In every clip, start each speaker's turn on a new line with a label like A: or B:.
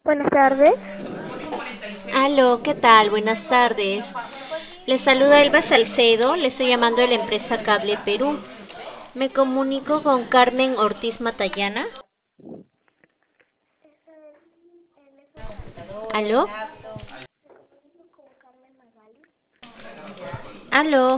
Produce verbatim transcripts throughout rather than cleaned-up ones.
A: Buenas tardes.
B: Aló, ¿qué tal? Buenas tardes. Les saluda Elba Salcedo, le estoy llamando de la empresa Cable Perú. Me comunico con Carmen Ortiz Matallana. ¿Aló? ¿Aló?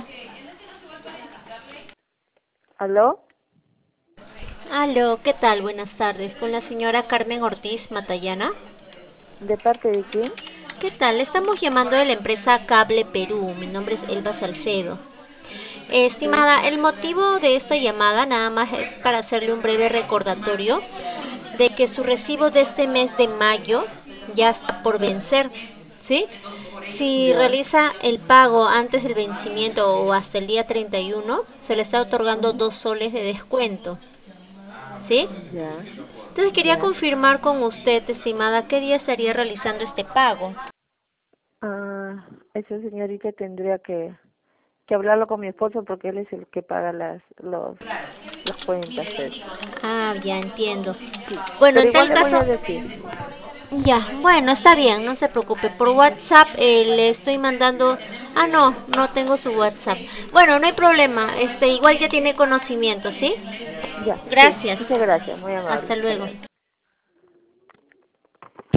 A: ¿Aló?
B: ¿Aló? ¿Qué tal? Buenas tardes. Con la señora Carmen Ortiz Matallana.
A: ¿De parte de quién?
B: ¿Qué tal? Le estamos llamando de la empresa Cable Perú. Mi nombre es Elba Salcedo. Eh,
A: Sí.
B: estimada, el motivo de esta llamada nada más es para hacerle un breve recordatorio de que su recibo de este mes de mayo ya está por vencer, ¿sí? Si
A: Ya.
B: realiza el pago antes del vencimiento o hasta el día treinta y uno, se le está otorgando
A: Ujú.
B: dos soles de descuento, ¿sí?
A: Ya.
B: Entonces quería
A: Ya.
B: confirmar con usted, estimada, qué día estaría realizando este pago.
A: Ah, esa señorita tendría que, que hablarlo con mi esposo porque él es el que paga las, los, las cuentas, eso.
B: Ah, ya entiendo.
A: Sí.
B: Bueno,
A: Pero
B: en
A: igual
B: tal
A: le voy
B: caso,
A: a decir.
B: ya, bueno, está bien, no se preocupe. Por WhatsApp eh, le estoy mandando. Ah, no, no tengo su WhatsApp. Bueno, no hay problema. Este, igual ya tiene conocimiento, ¿sí?
A: Ya. Sí.
B: Gracias.
A: Muchas gracias. Muy
B: Hasta
A: amable. Hasta
B: luego.
A: luego.